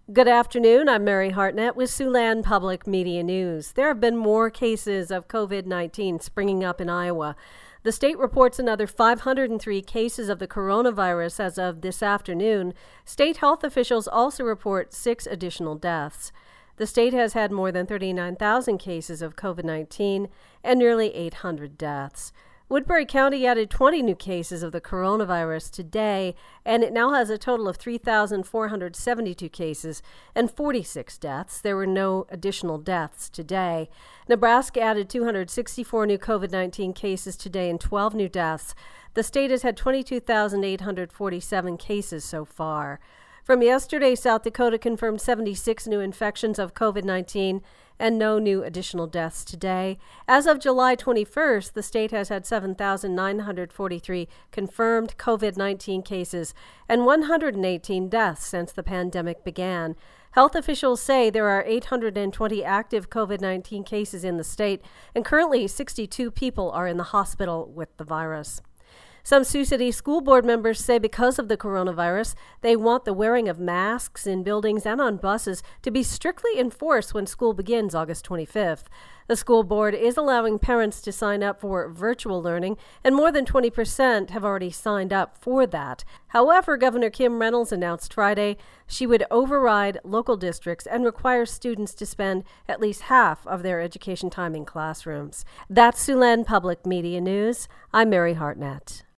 Good afternoon. I'm Mary Hartnett with Siouxland Public Media News. There have been more cases of COVID-19 springing up in Iowa. The state reports another 503 cases of the coronavirus as of this afternoon. State health officials also report 6 additional deaths. The state has had more than 39,000 cases of COVID-19 and nearly 800 deaths. Woodbury County added 20 new cases of the coronavirus today, and it now has a total of 3,472 cases and 46 deaths. There were no additional deaths today. Nebraska added 264 new COVID-19 cases today and 12 new deaths. The state has had 22,847 cases so far. From yesterday, South Dakota confirmed 76 new infections of COVID-19 and no new additional deaths today. As of July 21st, the state has had 7,943 confirmed COVID-19 cases and 118 deaths since the pandemic began. Health officials say there are 820 active COVID-19 cases in the state, and currently 62 people are in the hospital with the virus. Some Sioux City school board members say because of the coronavirus, they want the wearing of masks in buildings and on buses to be strictly enforced when school begins August 25th. The school board is allowing parents to sign up for virtual learning, and more than 20% have already signed up for that. However, Governor Kim Reynolds announced Friday she would override local districts and require students to spend at least half of their education time in classrooms. That's Siouxland Public Media News. I'm Mary Hartnett.